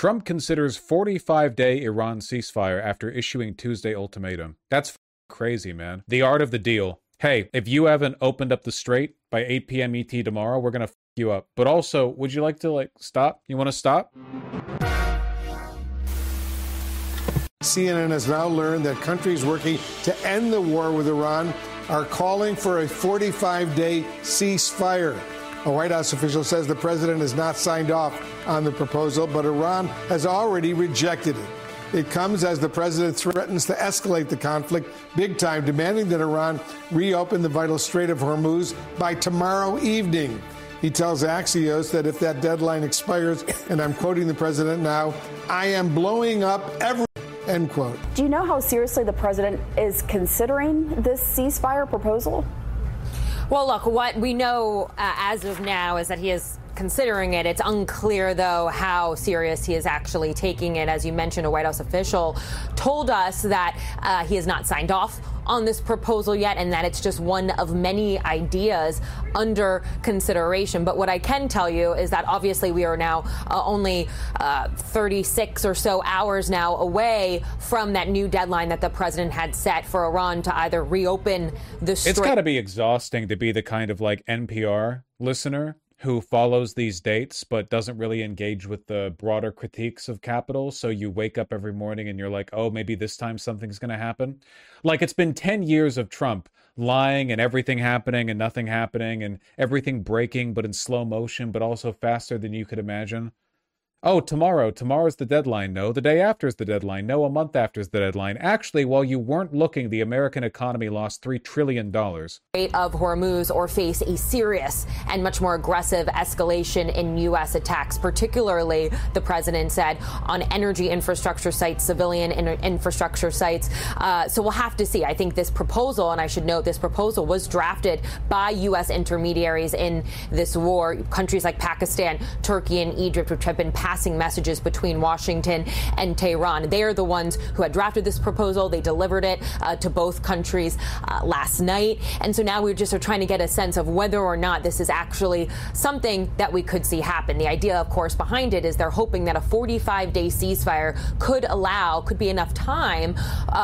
Trump considers 45-day Iran ceasefire after issuing Tuesday ultimatum. That's crazy, man. The art of the deal. Hey, if you haven't opened up the Strait by 8 p.m. ET tomorrow, we're going to you up. But also, would you like to, stop? You want to stop? CNN has now learned that countries working to end the war with Iran are calling for a 45-day ceasefire. A White House official says the president has not signed off on the proposal, but Iran has already rejected it. It comes as the president threatens to escalate the conflict big time, demanding that Iran reopen the vital Strait of Hormuz by tomorrow evening. He tells Axios that if that deadline expires, and I'm quoting the president now, I am blowing up every... End quote. Do you know how seriously the president is considering this ceasefire proposal? Well, look, what we know as of now is that he is considering it. It's unclear, though, how serious he is actually taking it. As you mentioned, a White House official told us that he has not signed off on this proposal yet, and that it's just one of many ideas under consideration. But what I can tell you is that obviously we are now only 36 or so hours now away from that new deadline that the president had set for Iran to either reopen the Strait. It's got to be exhausting to be the kind of NPR listener who follows these dates but doesn't really engage with the broader critiques of capital. So you wake up every morning and you're like, oh, maybe this time something's going to happen. It's been 10 years of Trump lying and everything happening and nothing happening and everything breaking, but in slow motion, but also faster than you could imagine. Oh, tomorrow's the deadline. No, the day after is the deadline. No, a month after is the deadline. Actually, while you weren't looking, the American economy lost $3 trillion. Of Hormuz or face a serious and much more aggressive escalation in U.S. attacks, particularly, the president said, on energy infrastructure sites, civilian infrastructure sites. So we'll have to see. I think this proposal, and I should note this proposal was drafted by U.S. intermediaries in this war, countries like Pakistan, Turkey, and Egypt, which have been passing messages between Washington and Tehran. They are the ones who had drafted this proposal. They delivered it to both countries last night. And so now we just are trying to get a sense of whether or not this is actually something that we could see happen. The idea, of course, behind it is they're hoping that a 45-day ceasefire could be enough time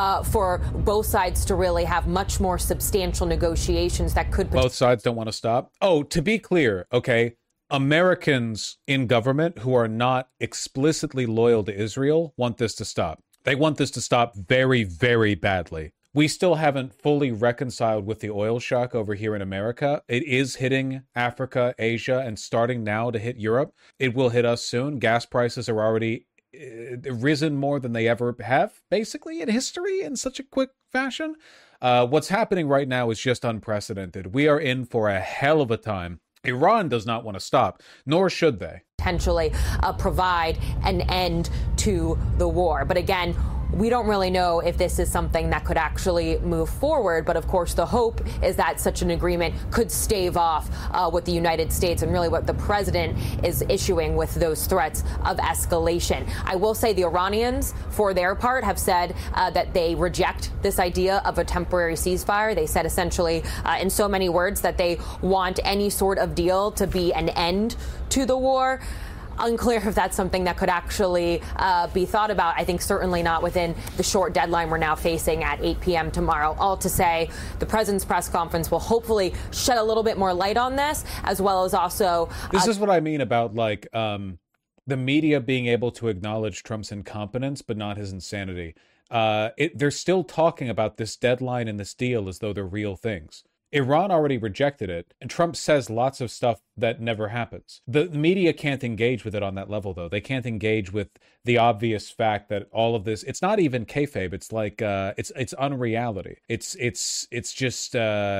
for both sides to really have much more substantial negotiations that could... Both sides don't want to stop? Oh, to be clear, okay, Americans in government who are not explicitly loyal to Israel want this to stop. They want this to stop very, very badly. We still haven't fully reconciled with the oil shock over here in America. It is hitting Africa, Asia, and starting now to hit Europe. It will hit us soon. Gas prices are already risen more than they ever have, basically, in history in such a quick fashion. What's happening right now is just unprecedented. We are in for a hell of a time. Iran does not want to stop, nor should they. Potentially provide an end to the war. But again, we don't really know if this is something that could actually move forward. But of course, the hope is that such an agreement could stave off what the United States and really what the president is issuing with those threats of escalation. I will say the Iranians, for their part, have said that they reject this idea of a temporary ceasefire. They said essentially in so many words that they want any sort of deal to be an end to the war. Unclear if that's something that could actually be thought about. I think certainly not within the short deadline we're now facing at 8 p.m. tomorrow. All to say, the president's press conference will hopefully shed a little bit more light on this, as well as also... This is what I mean about, the media being able to acknowledge Trump's incompetence, but not his insanity. They're still talking about this deadline and this deal as though they're real things. Iran already rejected it, and Trump says lots of stuff that never happens. The media can't engage with it on that level, though. They can't engage with the obvious fact that all of this, it's not even kayfabe. It's it's unreality. It's just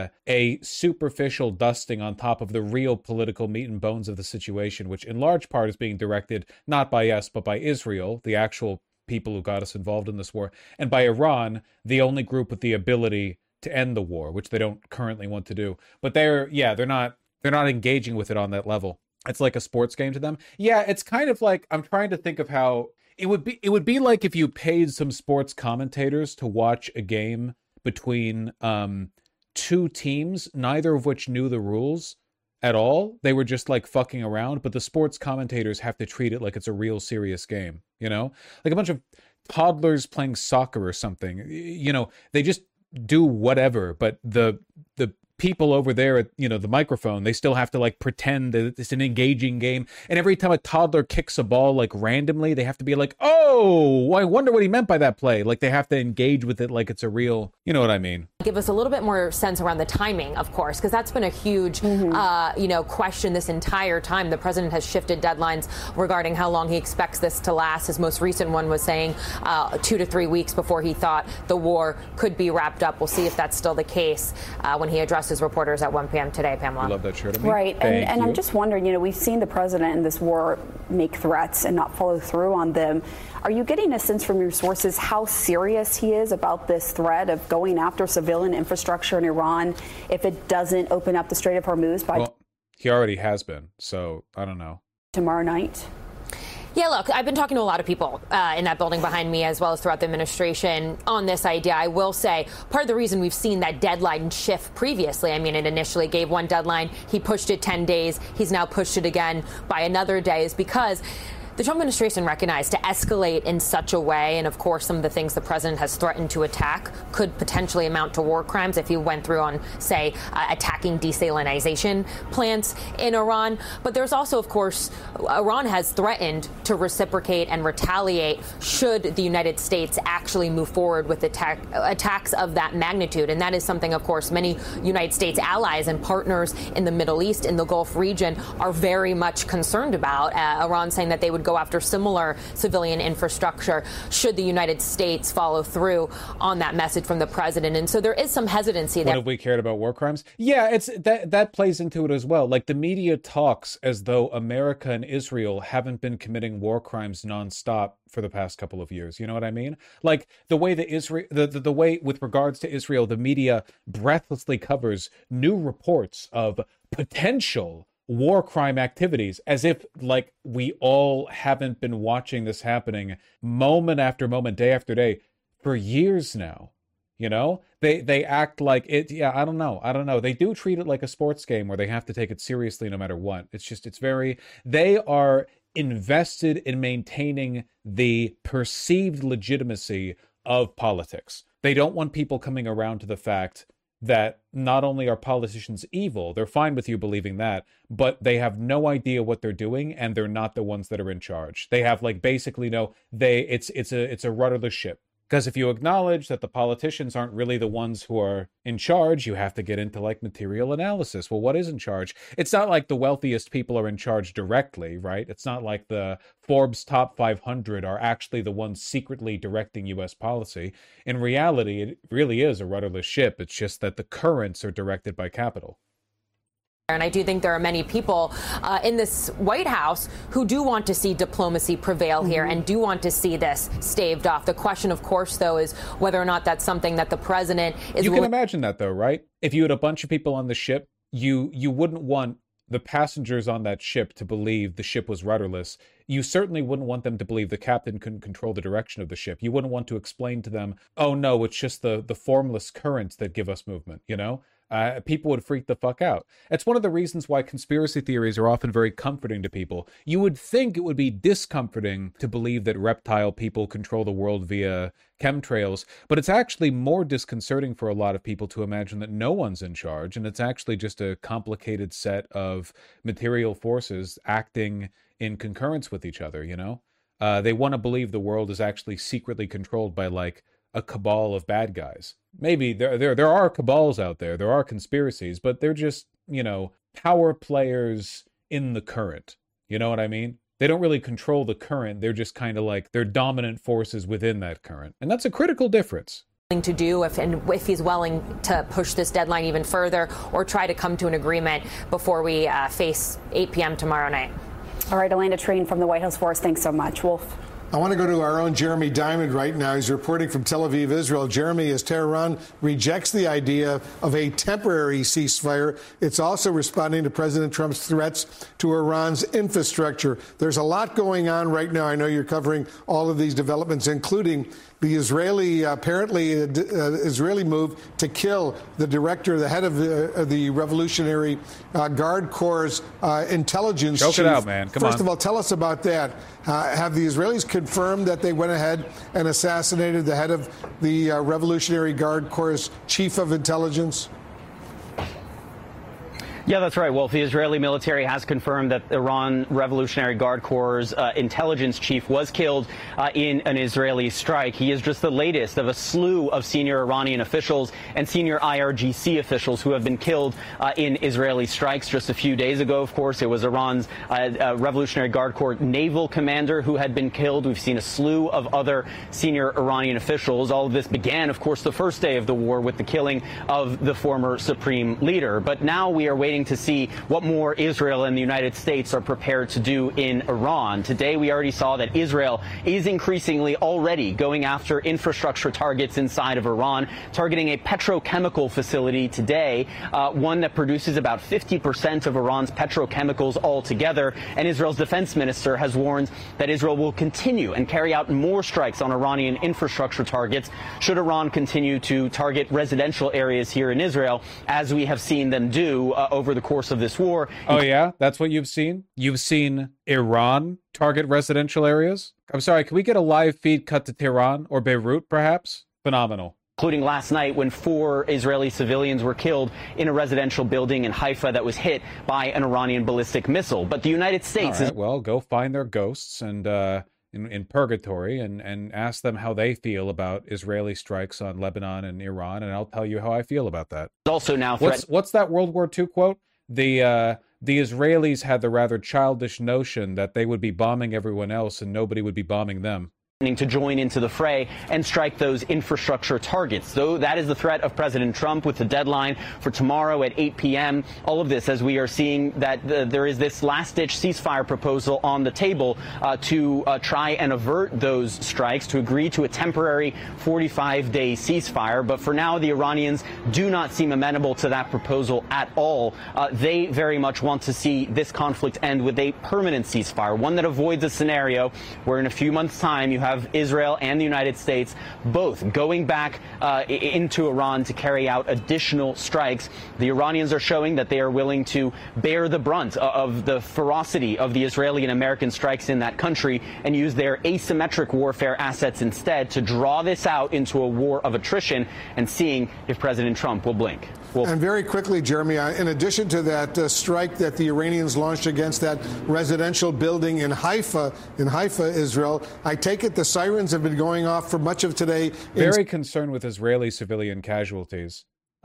a superficial dusting on top of the real political meat and bones of the situation, which in large part is being directed not by us, but by Israel, the actual people who got us involved in this war, and by Iran, the only group with the ability to end the war, which they don't currently want to do. But they're not engaging with it on that level. It's like a sports game to them. Yeah, it's kind of like, I'm trying to think of how it would be like if you paid some sports commentators to watch a game between two teams, neither of which knew the rules, at all. They were just like fucking around, but the sports commentators have to treat it like it's a real serious game, you know? Like a bunch of toddlers playing soccer or something. You know, they just do whatever, but the people over there at, you know, the microphone, they still have to like pretend that it's an engaging game. And every time a toddler kicks a ball like randomly, they have to be like, oh, I wonder what he meant by that play. Like they have to engage with it like it's a real, you know what I mean? Give us a little bit more sense around the timing, of course, because that's been a huge, question this entire time. The president has shifted deadlines regarding how long he expects this to last. His most recent one was saying 2 to 3 weeks before he thought the war could be wrapped up. We'll see if that's still the case when he addresses reporters at 1 p.m. today, Pamela. You love that shirt of me? Right. And I'm just wondering, you know, we've seen the president in this war make threats and not follow through on them. Are you getting a sense from your sources how serious he is about this threat of going after civilian infrastructure in Iran if it doesn't open up the Strait of Hormuz by he already has been, so I don't know. Tomorrow night? Yeah, look, I've been talking to a lot of people in that building behind me, as well as throughout the administration, on this idea. I will say part of the reason we've seen that deadline shift previously, I mean, it initially gave one deadline. He pushed it 10 days. He's now pushed it again by another day, is because the Trump administration recognized to escalate in such a way, and of course some of the things the president has threatened to attack could potentially amount to war crimes if he went through on, say, attacking desalinization plants in Iran. But there's also, of course, Iran has threatened to reciprocate and retaliate should the United States actually move forward with attacks of that magnitude. And that is something, of course, many United States allies and partners in the Middle East, in the Gulf region, are very much concerned about. Iran saying that they would go after similar civilian infrastructure should the United States follow through on that message from the president. And so there is some hesitancy there. What if we cared about war crimes? Yeah, it's that plays into it as well. Like the media talks as though America and Israel haven't been committing war crimes nonstop for the past couple of years. You know what I mean? Like the way that Israel, the way with regards to Israel, the media breathlessly covers new reports of potential war crime activities, as if like we all haven't been watching this happening moment after moment, day after day for years now. You know, they act like it. Yeah, I don't know. They do treat it like a sports game where they have to take it seriously no matter what. They are invested in maintaining the perceived legitimacy of politics. They don't want people coming around to the fact that not only are politicians evil, they're fine with you believing that, but they have no idea what they're doing, and they're not the ones that are in charge. They have like basically it's a rudderless ship. Because if you acknowledge that the politicians aren't really the ones who are in charge, you have to get into like material analysis. Well, what is in charge? It's not like the wealthiest people are in charge directly, right? It's not like the Forbes top 500 are actually the ones secretly directing U.S. policy. In reality, it really is a rudderless ship. It's just that the currents are directed by capital. And I do think there are many people in this White House who do want to see diplomacy prevail here and do want to see this staved off. The question, of course, though, is whether or not that's something that the president is. You can imagine that, though, right? If you had a bunch of people on the ship, you wouldn't want the passengers on that ship to believe the ship was rudderless. You certainly wouldn't want them to believe the captain couldn't control the direction of the ship. You wouldn't want to explain to them, oh, no, it's just the formless currents that give us movement, you know? People would freak the fuck out. It's one of the reasons why conspiracy theories are often very comforting to people. You would think it would be discomforting to believe that reptile people control the world via chemtrails, but it's actually more disconcerting for a lot of people to imagine that no one's in charge, and it's actually just a complicated set of material forces acting in concurrence with each other, you know? They want to believe the world is actually secretly controlled by, like, a cabal of bad guys. Maybe there are cabals out there, there are conspiracies, but they're just, you know, power players in the current. You know what I mean? They don't really control the current. They're just kind of like, they're dominant forces within that current. And that's a critical difference. To do if he's willing to push this deadline even further or try to come to an agreement before we face 8 p.m. tomorrow night. All right, Elena Trine from the White House for us. Thanks so much. Wolf. I want to go to our own Jeremy Diamond right now. He's reporting from Tel Aviv, Israel. Jeremy, as Tehran rejects the idea of a temporary ceasefire, it's also responding to President Trump's threats to Iran's infrastructure. There's a lot going on right now. I know you're covering all of these developments, including the Israeli, Israeli move to kill the director, the head of the Revolutionary Guard Corps' intelligence chief. Choke it out, man. Come on. First of all, tell us about that. Have the Israelis confirmed that they went ahead and assassinated the head of the Revolutionary Guard Corps' chief of intelligence? Yeah, that's right, Wolf. The Israeli military has confirmed that Iran Revolutionary Guard Corps' intelligence chief was killed in an Israeli strike. He is just the latest of a slew of senior Iranian officials and senior IRGC officials who have been killed in Israeli strikes. Just a few days ago, of course, it was Iran's Revolutionary Guard Corps naval commander who had been killed. We've seen a slew of other senior Iranian officials. All of this began, of course, the first day of the war with the killing of the former supreme leader. But now we are waiting to see what more Israel and the United States are prepared to do in Iran. Today, we already saw that Israel is increasingly already going after infrastructure targets inside of Iran, targeting a petrochemical facility today, one that produces about 50% of Iran's petrochemicals altogether. And Israel's defense minister has warned that Israel will continue and carry out more strikes on Iranian infrastructure targets should Iran continue to target residential areas here in Israel, as we have seen them do over the course of this war. Oh, yeah? That's what you've seen? You've seen Iran target residential areas? I'm sorry, can we get a live feed cut to Tehran or Beirut, perhaps? Phenomenal. Including last night when 4 Israeli civilians were killed in a residential building in Haifa that was hit by an Iranian ballistic missile. But the United States is... Well, go find their ghosts and in purgatory and ask them how they feel about Israeli strikes on Lebanon and Iran, and I'll tell you how I feel about that. Also now what's that World War II quote? The Israelis had the rather childish notion that they would be bombing everyone else and nobody would be bombing them. To join into the fray and strike those infrastructure targets. So that is the threat of President Trump, with the deadline for tomorrow at 8 p.m. All of this as we are seeing that there is this last-ditch ceasefire proposal on the table to try and avert those strikes, to agree to a temporary 45-day ceasefire. But for now, the Iranians do not seem amenable to that proposal at all. They very much want to see this conflict end with a permanent ceasefire, one that avoids a scenario where in a few months' time you have Israel and the United States both going back into Iran to carry out additional strikes. The Iranians are showing that they are willing to bear the brunt of the ferocity of the Israeli and American strikes in that country and use their asymmetric warfare assets instead to draw this out into a war of attrition, and seeing if President Trump will blink. And very quickly, Jeremy, in addition to that strike that the Iranians launched against that residential building in Haifa, Israel, I take it the sirens have been going off for much of today. Very concerned with Israeli civilian casualties.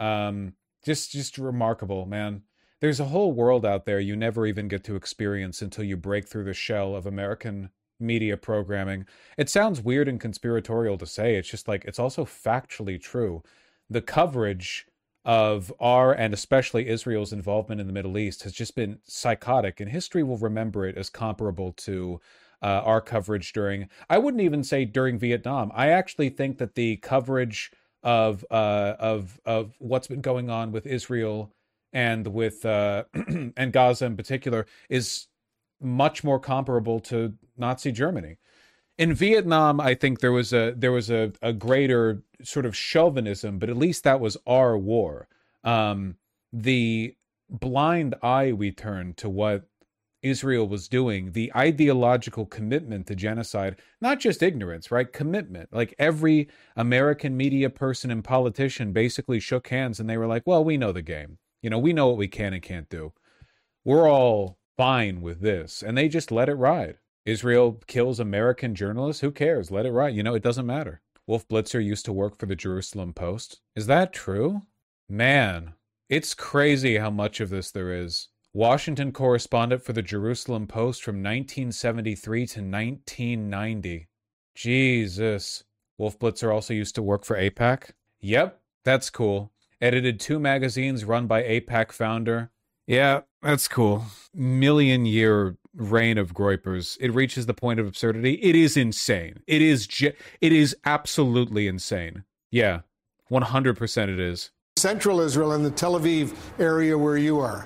Just remarkable, man. There's a whole world out there you never even get to experience until you break through the shell of American media programming. It sounds weird and conspiratorial to say. It's just like, it's also factually true. The coverage of our, and especially Israel's, involvement in the Middle East has just been psychotic, and history will remember it as comparable to our coverage during, I wouldn't even say during Vietnam. I actually think that the coverage of what's been going on with Israel and with and Gaza in particular is much more comparable to Nazi Germany. In Vietnam, I think there was a greater sort of chauvinism, but at least that was our war. The blind eye we turned to what Israel was doing, the ideological commitment to genocide, not just ignorance, right? Commitment. Like every American media person and politician basically shook hands and they were like, well, we know the game. You know, we know what we can and can't do. We're all fine with this. And they just let it ride. Israel kills American journalists. Who cares? Let it ride. You know, it doesn't matter. Wolf Blitzer used to work for the Jerusalem Post. Is that true? Man, it's crazy how much of this there is. Washington correspondent for the Jerusalem Post from 1973 to 1990. Jesus. Wolf Blitzer also used to work for AIPAC. Yep, that's cool. Edited 2 magazines run by AIPAC founder. Yeah, that's cool. Million-year reign of Groypers, it reaches the point of absurdity. It is insane. It is absolutely insane. Yeah, 100% it is. Central Israel and the Tel Aviv area where you are.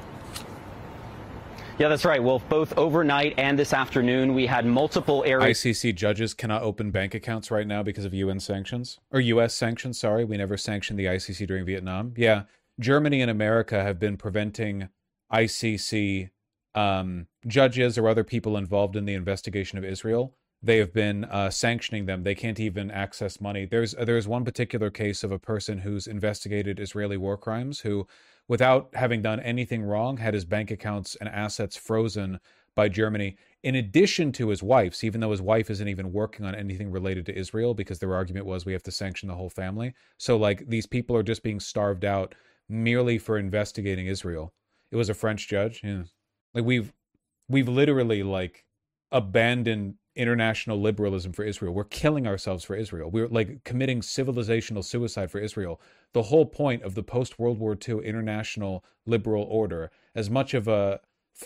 Yeah, that's right. Well, both overnight and this afternoon, we had multiple areas. ICC judges cannot open bank accounts right now because of UN sanctions. Or U.S. sanctions, sorry. We never sanctioned the ICC during Vietnam. Yeah, Germany and America have been preventing ICC judges or other people involved in the investigation of Israel. They have been sanctioning them. They can't even access money. There's one particular case of a person who's investigated Israeli war crimes who, without having done anything wrong, had his bank accounts and assets frozen by Germany, in addition to his wife's, even though his wife isn't even working on anything related to Israel, because their argument was we have to sanction the whole family. So, like, these people are just being starved out merely for investigating Israel. It was a French judge. Yeah. Like, we've literally, like, abandoned international liberalism for Israel. We're killing ourselves for Israel. We're like committing civilizational suicide for Israel. The whole point of the post-World War II international liberal order, as much of a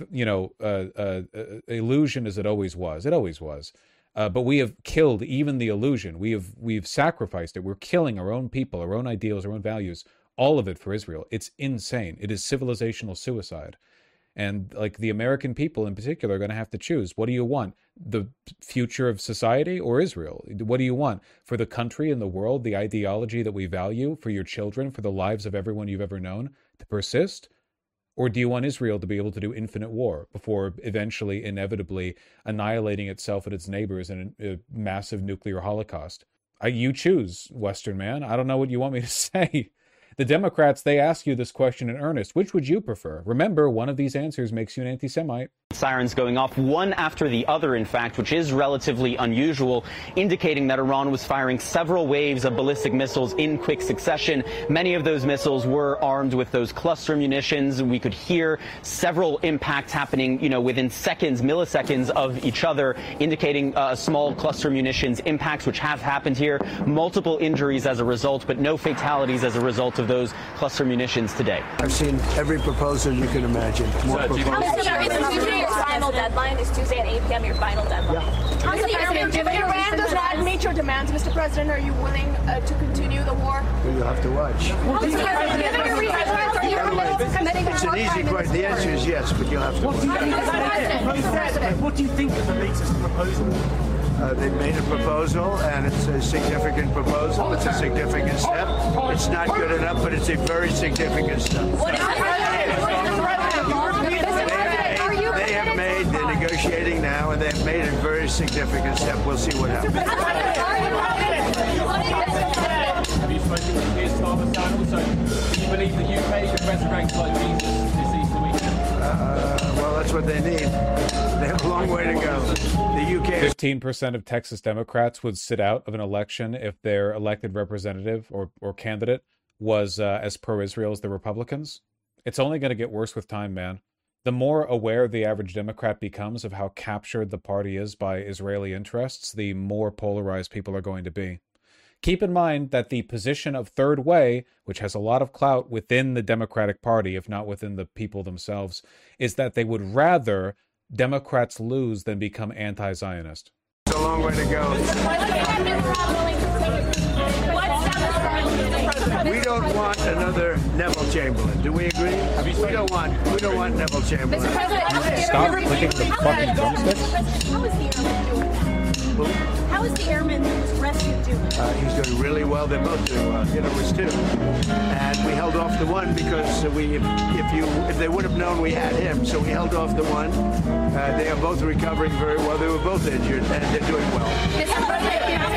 illusion as it always was, but we have killed even the illusion. We've sacrificed it. We're killing our own people, our own ideals, our own values, all of it for Israel. It's insane. It is civilizational suicide. And like the American people in particular are going to have to choose. What do you want? The future of society or Israel? What do you want for the country and the world, the ideology that we value, for your children, for the lives of everyone you've ever known to persist? Or do you want Israel to be able to do infinite war before eventually, inevitably annihilating itself and its neighbors in a massive nuclear holocaust? You choose, Western man. I don't know what you want me to say. The Democrats, they ask you this question in earnest. Which would you prefer? Remember, one of these answers makes you an anti-Semite. Sirens going off one after the other, in fact, which is relatively unusual, indicating that Iran was firing several waves of ballistic missiles in quick succession. Many of those missiles were armed with those cluster munitions. We could hear several impacts happening, within seconds, milliseconds of each other, indicating small cluster munitions impacts, which have happened here. Multiple injuries as a result, but no fatalities as a result of those cluster munitions today. I've seen every proposal you can imagine. More proposals. Your final deadline is Tuesday at 8 p.m. Your final deadline. Yeah. If Iran does not meet your demands, Mr. President, are you willing to continue the war? Well, you'll have to watch. It's an easy question. The answer is yes, but you'll have to watch. What do you think of the latest proposal? They've made a proposal, and it's a significant proposal. It's a significant step. It's not good enough, but it's a very significant step. They're negotiating now, and they've made a very significant step. We'll see what happens. Have you spoken with Keir Starmer? Also, do you believe the UK could resurrect like Jesus this Easter weekend? Well, that's what they need. They have a long way to go. The UK... 15% of Texas Democrats would sit out of an election if their elected representative or candidate was as pro-Israel as the Republicans. It's only going to get worse with time, man. The more aware the average Democrat becomes of how captured the party is by Israeli interests, the more polarized people are going to be. Keep in mind that the position of third way, which has a lot of clout within the Democratic Party, if not within the people themselves, is that they would rather Democrats lose than become anti-Zionist. It's a long way to go. We don't want another Neville Chamberlain. Do we agree? We don't want Neville Chamberlain. Stop clicking the fucking drumsticks. How is the airman rescue doing? He's doing really well. They're both doing well. It was two, and we held off the one because if they would have known we had him, so we held off the one. They are both recovering very well. They were both injured, and they're doing well.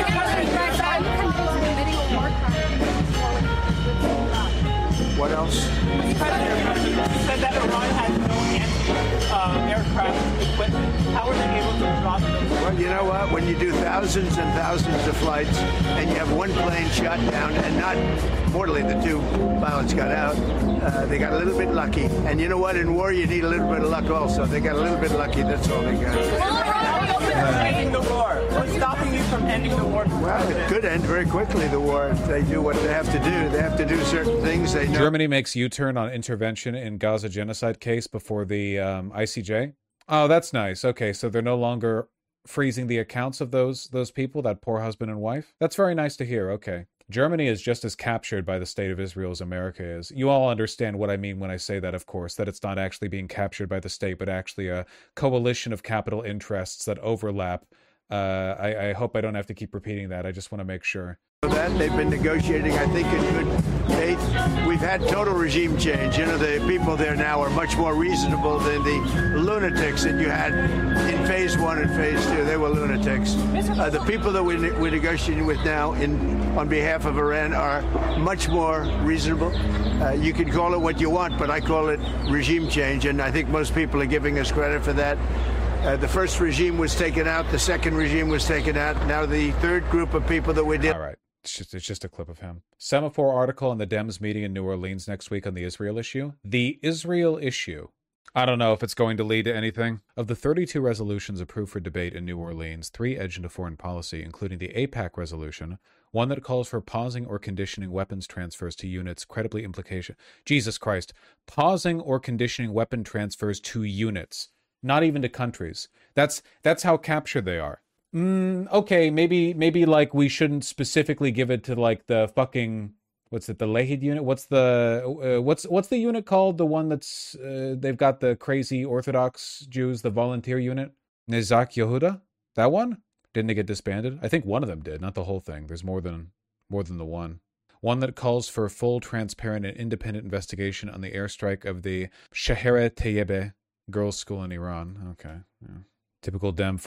What else? You said that Iran had no anti-aircraft equipment. How are they able to drop those? Well, you know what? When you do thousands and thousands of flights and you have one plane shot down and not mortally, the two pilots got out, they got a little bit lucky. And you know what? In war, you need a little bit of luck also. They got a little bit lucky. That's all they got. Ending the war. What's stopping you from ending the war? Well, it could end very quickly, the war, if they do what they have to do. They have to do certain things. They know. Germany makes U-turn on intervention in Gaza genocide case before the ICJ. Oh, that's nice. Okay, so they're no longer freezing the accounts of those people, that poor husband and wife. That's very nice to hear. Okay. Germany is just as captured by the state of Israel as America is. You all understand what I mean when I say that, of course, that it's not actually being captured by the state, but actually a coalition of capital interests that overlap. I hope I don't have to keep repeating that. I just want to make sure. That they've been negotiating, I think, in good faith. We've had total regime change. You know, the people there now are much more reasonable than the lunatics that you had in phase 1 and phase 2. They were lunatics. The people that we're negotiating with now on behalf of Iran are much more reasonable. You can call it what you want, but I call it regime change, and I think most people are giving us credit for that. The first regime was taken out. The second regime was taken out. Now the third group of people that we did. All right. It's just a clip of him. Semaphore article on the Dems meeting in New Orleans next week on the Israel issue. The Israel issue. I don't know if it's going to lead to anything. Of the 32 resolutions approved for debate in New Orleans, 3 edge into foreign policy, including the AIPAC resolution, one that calls for pausing or conditioning weapons transfers to units, credibly implication. Jesus Christ. Pausing or conditioning weapon transfers to units. Not even to countries. That's how captured they are. Okay, maybe like we shouldn't specifically give it to like the fucking, what's it, the Lahid unit? What's the unit called? The one that's they've got the crazy Orthodox Jews, the volunteer unit, Nezak Yehuda. That one? Didn't they get disbanded? I think one of them did, not the whole thing. There's more than the one. One that calls for full, transparent, and independent investigation on the airstrike of the Shahera Tayyebe girls' school in Iran. Okay, yeah. Typical Dem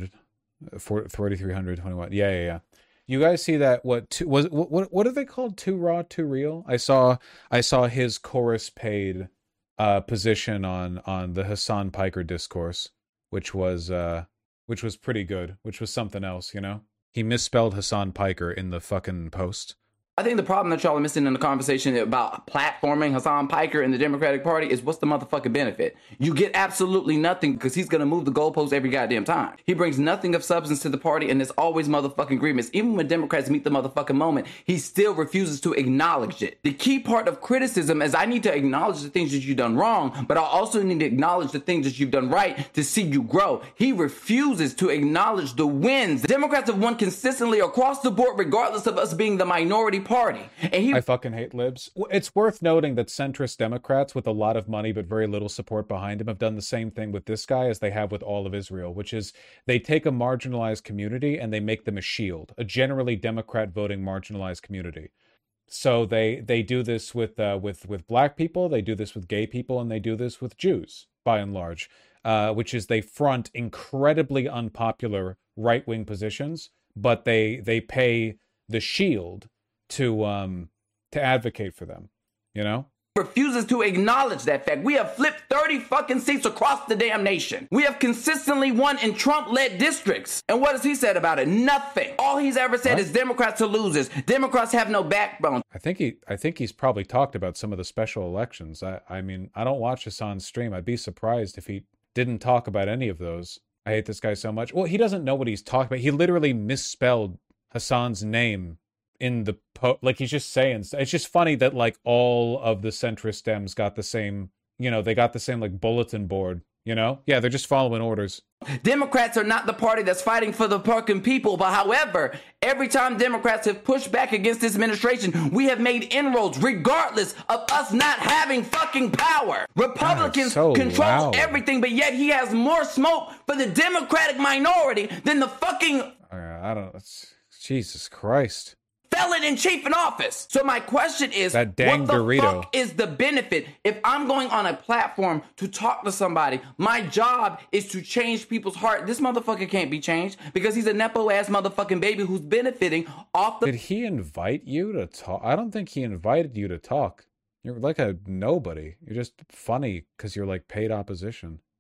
4,321. Yeah. You guys see that? What are they called? Too raw, too real. I saw his chorus paid position on the Hassan Piker discourse, which was pretty good. Which was something else, you know. He misspelled Hassan Piker in the fucking post. I think the problem that y'all are missing in the conversation about platforming Hassan Piker in the Democratic Party is what's the motherfucking benefit? You get absolutely nothing because he's going to move the goalposts every goddamn time. He brings nothing of substance to the party, and there's always motherfucking grievance. Even when Democrats meet the motherfucking moment, he still refuses to acknowledge it. The key part of criticism is I need to acknowledge the things that you've done wrong, but I also need to acknowledge the things that you've done right to see you grow. He refuses to acknowledge the wins. Democrats have won consistently across the board, regardless of us being the minority party. And I fucking hate libs. It's worth noting that centrist Democrats with a lot of money but very little support behind him have done the same thing with this guy as they have with all of Israel, which is they take a marginalized community and they make them a shield, a generally Democrat voting marginalized community. So they do this with black people, they do this with gay people, and they do this with Jews by and large, which is they front incredibly unpopular right-wing positions, but they pay the shield to advocate for them, you know? Refuses to acknowledge that fact. We have flipped 30 fucking seats across the damn nation. We have consistently won in Trump-led districts. And what has he said about it? Nothing. All he's ever said is Democrats are losers. Democrats have no backbone. I think he's probably talked about some of the special elections. I mean, I don't watch Hassan's stream. I'd be surprised if he didn't talk about any of those. I hate this guy so much. Well, he doesn't know what he's talking about. He literally misspelled Hassan's name in the like he's just saying. It's just funny that like all of the centrist Dems got the same, you know, they got the same like bulletin board, you know? Yeah, they're just following orders. Democrats are not the party that's fighting for the fucking people. But however, every time Democrats have pushed back against this administration, we have made inroads regardless of us not having fucking power. Republicans control everything, but yet he has more smoke for the Democratic minority than the fucking... I don't know. Jesus Christ. Felon in chief in office. So my question is, that dang what the Dorito. Fuck is the benefit? If I'm going on a platform to talk to somebody, my job is to change people's heart. This motherfucker can't be changed because he's a Nepo ass motherfucking baby who's benefiting off the... Did he invite you to talk? I don't think he invited you to talk. You're like a nobody. You're just funny because you're like paid opposition.